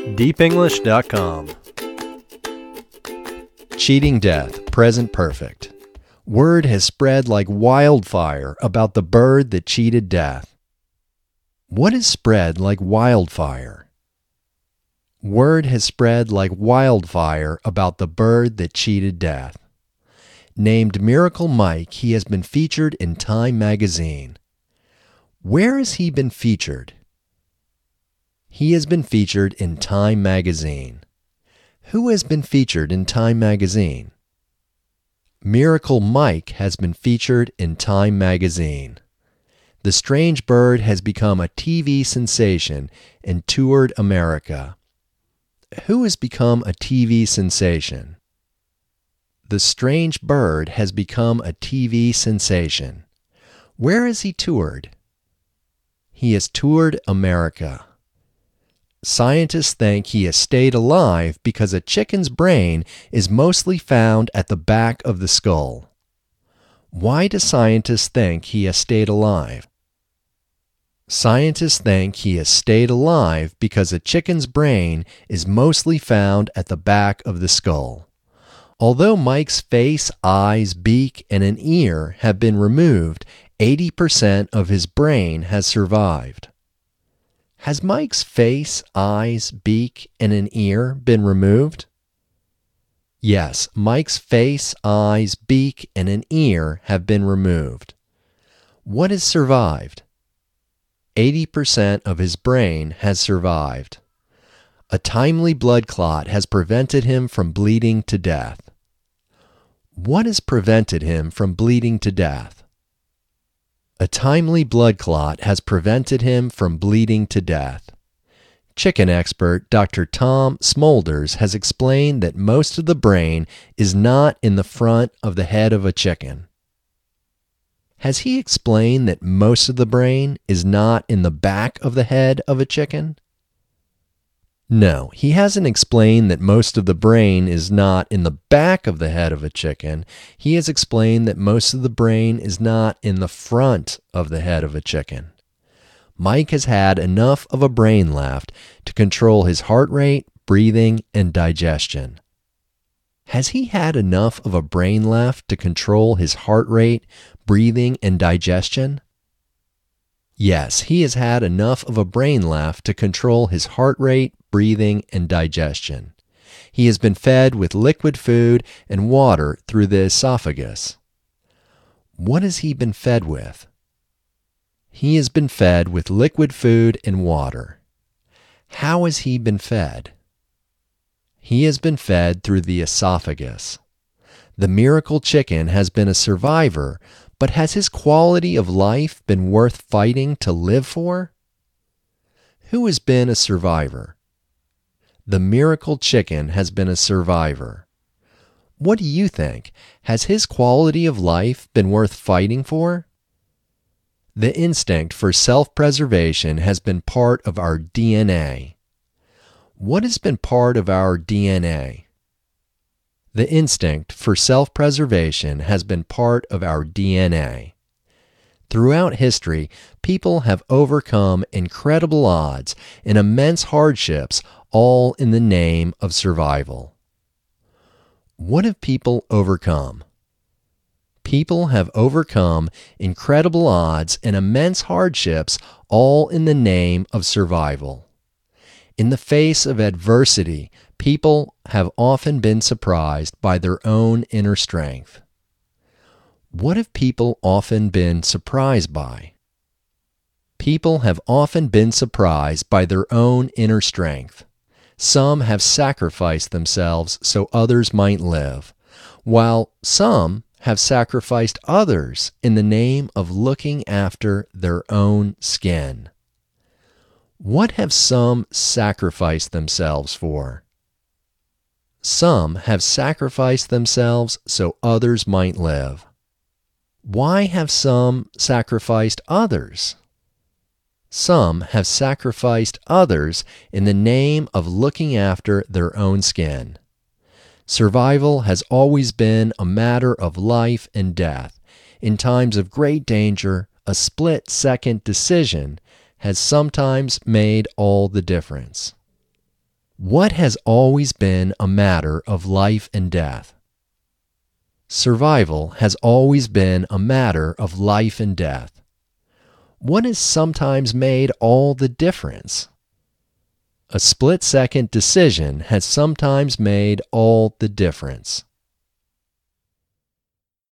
deepenglish.com. Cheating death, present perfect. Word has spread like wildfire about the bird that cheated death. What is spread like wildfire? Word has spread like wildfire about the bird that cheated death. Named Miracle Mike, he has been featured in Time magazine. Where has he been featured? He has been featured in Time magazine. Who has been featured in Time magazine? Miracle Mike has been featured in Time magazine. The strange bird has become a TV sensation and toured America. Who has become a TV sensation? The strange bird has become a TV sensation. Where has he toured? He has toured America. Scientists think he has stayed alive because a chicken's brain is mostly found at the back of the skull. Why do scientists think he has stayed alive? Scientists think he has stayed alive because a chicken's brain is mostly found at the back of the skull. Although Mike's face, eyes, beak, and an ear have been removed, 80% of his brain has survived. Has Mike's face, eyes, beak, and an ear been removed? Yes, Mike's face, eyes, beak, and an ear have been removed. What has survived? 80% of his brain has survived. A timely blood clot has prevented him from bleeding to death. What has prevented him from bleeding to death? A timely blood clot has prevented him from bleeding to death. Chicken expert Dr. Tom Smolders has explained that most of the brain is not in the front of the head of a chicken. Has he explained that most of the brain is not in the back of the head of a chicken? No, he hasn't explained that most of the brain is not in the back of the head of a chicken. He has explained that most of the brain is not in the front of the head of a chicken. Mike has had enough of a brain left to control his heart rate, breathing, and digestion. Has he had enough of a brain left to control his heart rate, breathing, and digestion? Yes, he has had enough of a brain left to control his heart rate, breathing, and digestion. He has been fed with liquid food and water through the esophagus. What has he been fed with? He has been fed with liquid food and water. How has he been fed? He has been fed through the esophagus. The miracle chicken has been a survivor, but has his quality of life been worth fighting to live for? Who has been a survivor? The miracle chicken has been a survivor. What do you think? Has his quality of life been worth fighting for? The instinct for self-preservation has been part of our DNA. What has been part of our DNA? The instinct for self-preservation has been part of our DNA. Throughout history, people have overcome incredible odds and immense hardships, all in the name of survival. What have people overcome? People have overcome incredible odds and immense hardships, all in the name of survival. In the face of adversity, people have often been surprised by their own inner strength. What have people often been surprised by? People have often been surprised by their own inner strength. Some have sacrificed themselves so others might live, while some have sacrificed others in the name of looking after their own skin. What have some sacrificed themselves for? Some have sacrificed themselves so others might live. Why have some sacrificed others? Some have sacrificed others in the name of looking after their own skin. Survival has always been a matter of life and death. In times of great danger, a split-second decision has sometimes made all the difference. What has always been a matter of life and death? Survival has always been a matter of life and death. What has sometimes made all the difference? A split-second decision has sometimes made all the difference.